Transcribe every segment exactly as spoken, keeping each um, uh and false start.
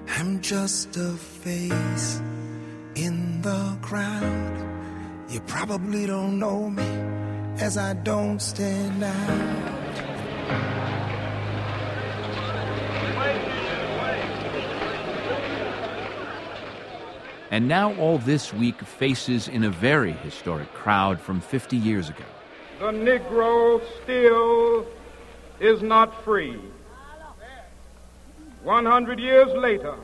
I'm just a face in the crowd. You probably don't know me as I don't stand out. And now all this week faces in a very historic crowd from fifty years ago. The Negro still is not free. one hundred years later,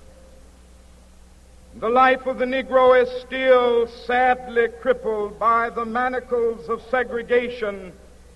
the life of the Negro is still sadly crippled by the manacles of segregation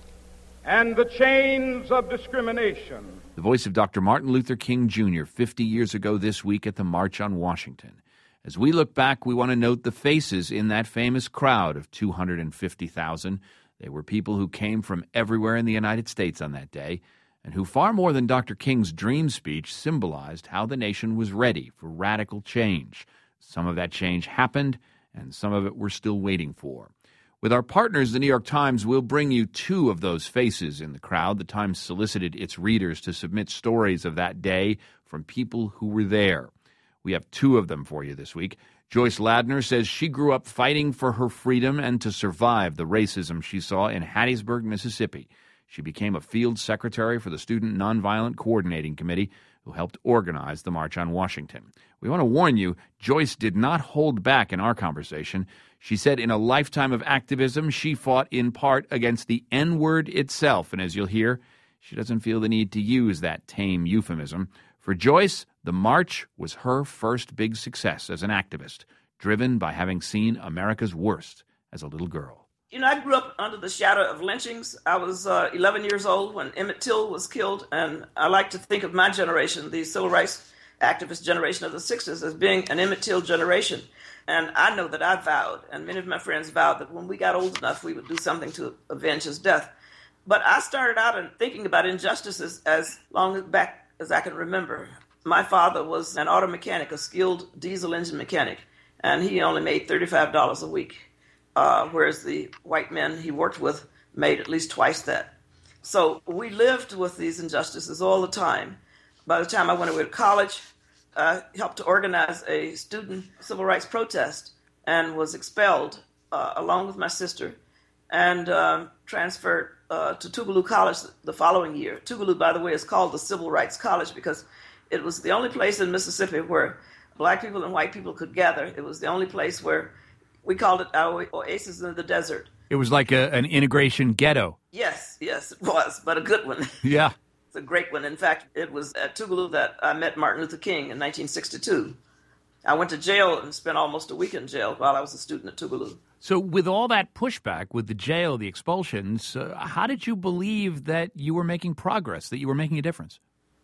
and the chains of discrimination. The voice of Doctor Martin Luther King Junior fifty years ago this week at the March on Washington. As we look back, we want to note the faces in that famous crowd of two hundred fifty thousand. They were people who came from everywhere in the United States on that day, and who far more than Doctor King's dream speech symbolized how the nation was ready for radical change. Some of that change happened, and some of it we're still waiting for. With our partners, the New York Times, we'll bring you two of those faces in the crowd. The Times solicited its readers to submit stories of that day from people who were there. We have two of them for you this week. Joyce Ladner says she grew up fighting for her freedom and to survive the racism she saw in Hattiesburg, Mississippi. She became a field secretary for the Student Nonviolent Coordinating Committee, who helped organize the March on Washington. We want to warn you, Joyce did not hold back in our conversation. She said in a lifetime of activism, she fought in part against the N-word itself. And as you'll hear, she doesn't feel the need to use that tame euphemism. For Joyce, the march was her first big success as an activist, driven by having seen America's worst as a little girl. You know, I grew up under the shadow of lynchings. I was uh, eleven years old when Emmett Till was killed, and I like to think of my generation, the civil rights activist generation of the sixties, as being an Emmett Till generation. And I know that I vowed, and many of my friends vowed, that when we got old enough, we would do something to avenge his death. But I started out in thinking about injustices as long back as I can remember. My father was an auto mechanic, a skilled diesel engine mechanic, and he only made thirty-five dollars a week. Uh, whereas the white men he worked with made at least twice that. So we lived with these injustices all the time. By the time I went away to college, I helped to organize a student civil rights protest and was expelled uh, along with my sister and um, transferred uh, to Tougaloo College the following year. Tougaloo, by the way, is called the Civil Rights College because it was the only place in Mississippi where black people and white people could gather. It was the only place where we called it our oasis in the desert. It was like a, an integration ghetto. Yes, yes, it was, but a good one. Yeah. It's a great one. In fact, it was at Tougaloo that I met Martin Luther King in nineteen sixty-two. I went to jail and spent almost a week in jail while I was a student at Tougaloo. So with all that pushback, with the jail, the expulsions, uh, how did you believe that you were making progress, that you were making a difference?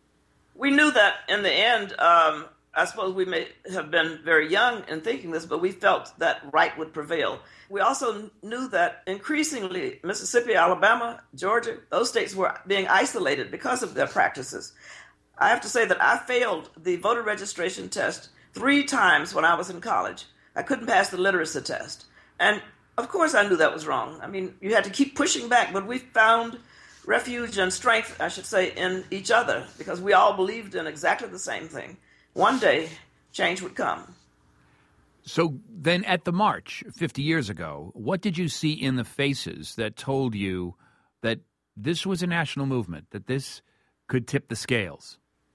We knew that in the end, um, I suppose we may have been very young in thinking this, but we felt that right would prevail. We also knew that increasingly Mississippi, Alabama, Georgia, those states were being isolated because of their practices. I have to say that I failed the voter registration test three times when I was in college. I couldn't pass the literacy test. And of course I knew that was wrong. I mean, you had to keep pushing back, but we found refuge and strength, I should say, in each other because we all believed in exactly the same thing. One day, change would come. So then at the march fifty years ago, what did you see in the faces that told you that this was a national movement, that this could tip the scales?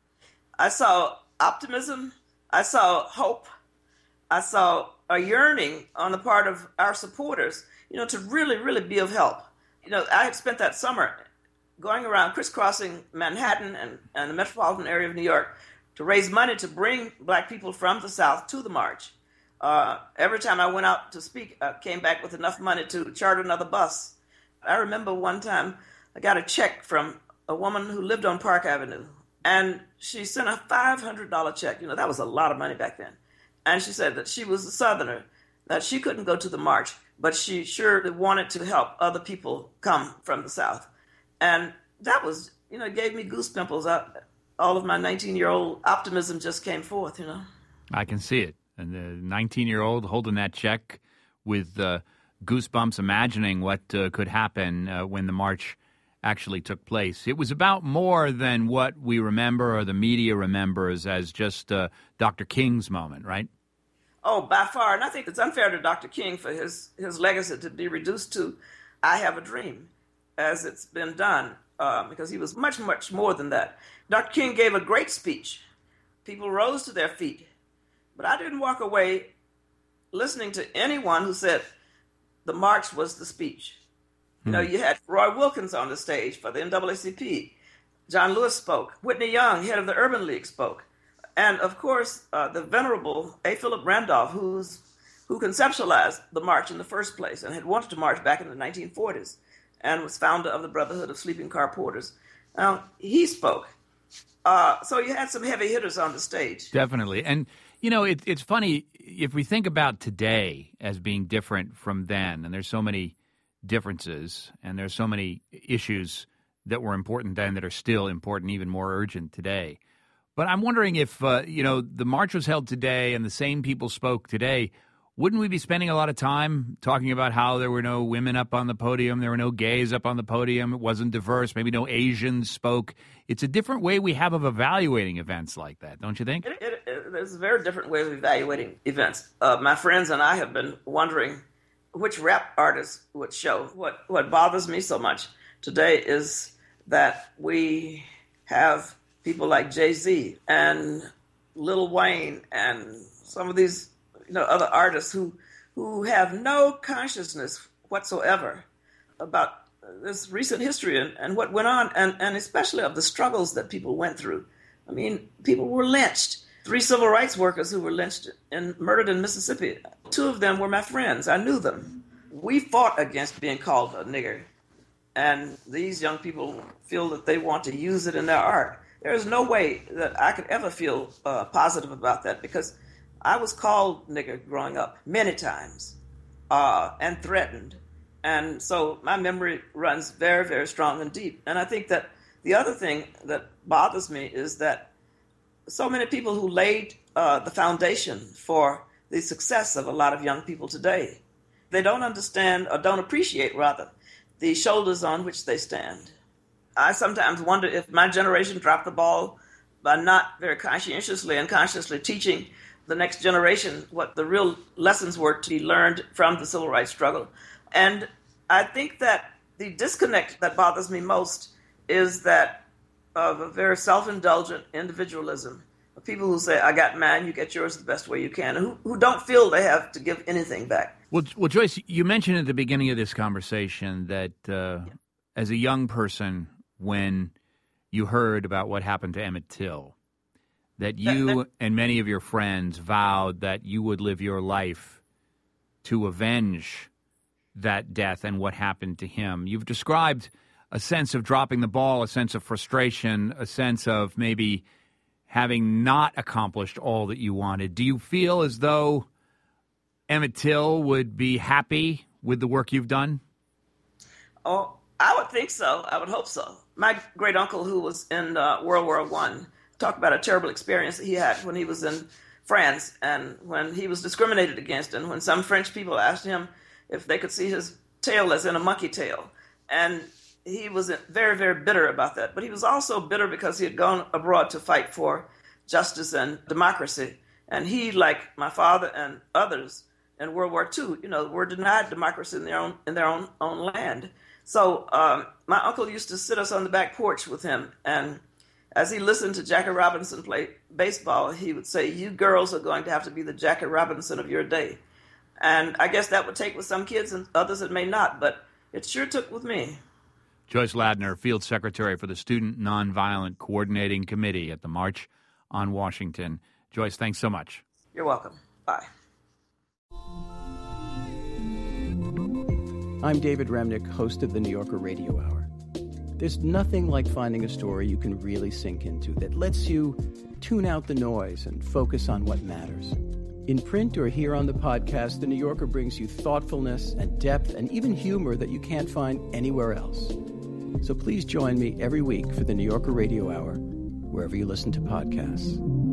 I saw optimism. I saw hope. I saw a yearning on the part of our supporters, you know, to really, really be of help. You know, I had spent that summer going around crisscrossing Manhattan and, and the metropolitan area of New York to raise money to bring black people from the South to the march. Uh, every time I went out to speak, I came back with enough money to charter another bus. I remember one time I got a check from a woman who lived on Park Avenue, and she sent a five hundred dollars check. You know, that was a lot of money back then. And she said that she was a Southerner, that she couldn't go to the march, but she sure wanted to help other people come from the South. And that was, you know, it gave me goose pimples. I, all of my nineteen-year-old optimism just came forth, you know. I can see it. And the nineteen-year-old holding that check with uh, goosebumps, imagining what uh, could happen uh, when the march actually took place. It was about more than what we remember or the media remembers as just uh, Doctor King's moment, right? Oh, by far. And I think it's unfair to Doctor King for his, his legacy to be reduced to I Have a Dream, as it's been done, uh, because he was much, much more than that. Doctor King gave a great speech. People rose to their feet. But I didn't walk away listening to anyone who said the march was the speech. You know, you had Roy Wilkins on the stage for the N double A C P. John Lewis spoke. Whitney Young, head of the Urban League, spoke. And, of course, uh, the venerable A. Philip Randolph, who's, who conceptualized the march in the first place and had wanted to march back in the nineteen forties and was founder of the Brotherhood of Sleeping Car Porters. Now, he spoke. Uh, so you had some heavy hitters on the stage. Definitely. And, you know, it, it's funny, if we think about today as being different from then, and there's so many differences, and there's so many issues that were important then that are still important, even more urgent today. But I'm wondering if, uh, you know, the march was held today and the same people spoke today, wouldn't we be spending a lot of time talking about how there were no women up on the podium, there were no gays up on the podium, it wasn't diverse, maybe no Asians spoke? It's a different way we have of evaluating events like that, don't you think? It, it, it, there's a very different way of evaluating events. Uh, my friends and I have been wondering which rap artists would show. What what bothers me so much today is that we have people like Jay-Z and Lil Wayne and some of these, you know, other artists who who have no consciousness whatsoever about this recent history and, and what went on, and, and especially of the struggles that people went through. I mean, people were lynched. Three civil rights workers who were lynched and murdered in Mississippi. Two of them were my friends. I knew them. We fought against being called a nigger. And these young people feel that they want to use it in their art. There is no way that I could ever feel uh, positive about that, because I was called nigger growing up many times uh, and threatened. And so my memory runs very, very strong and deep. And I think that the other thing that bothers me is that so many people who laid uh, the foundation for the success of a lot of young people today, they don't understand, or don't appreciate, rather, the shoulders on which they stand. I sometimes wonder if my generation dropped the ball by not very conscientiously and consciously teaching the next generation what the real lessons were to be learned from the civil rights struggle. And I think that the disconnect that bothers me most is that of a very self-indulgent individualism, of people who say, I got mine, you get yours the best way you can, and who, who don't feel they have to give anything back. Well, well, Joyce, you mentioned at the beginning of this conversation that uh, yeah. as a young person, when you heard about what happened to Emmett Till, that you and many of your friends vowed that you would live your life to avenge that death and what happened to him. You've described a sense of dropping the ball, a sense of frustration, a sense of maybe having not accomplished all that you wanted. Do you feel as though Emmett Till would be happy with the work you've done? Oh, I would think so. I would hope so. My great uncle, who was in uh, World War One, talked about a terrible experience that he had when he was in France and when he was discriminated against, and when some French people asked him if they could see his tail as in a monkey tail. And he was very, very bitter about that. But he was also bitter because he had gone abroad to fight for justice and democracy. And he, like my father and others in World War Two, you know, were denied democracy in their own in their own own land. So um, my uncle used to sit us on the back porch with him, and as he listened to Jackie Robinson play baseball, he would say, "You girls are going to have to be the Jackie Robinson of your day." And I guess that would take with some kids, and others it may not, but it sure took with me. Joyce Ladner, Field Secretary for the Student Nonviolent Coordinating Committee at the March on Washington. Joyce, thanks so much. You're welcome. Bye. I'm David Remnick, host of the New Yorker Radio Hour. There's nothing like finding a story you can really sink into that lets you tune out the noise and focus on what matters. In print or here on the podcast, The New Yorker brings you thoughtfulness and depth and even humor that you can't find anywhere else. So please join me every week for The New Yorker Radio Hour, wherever you listen to podcasts.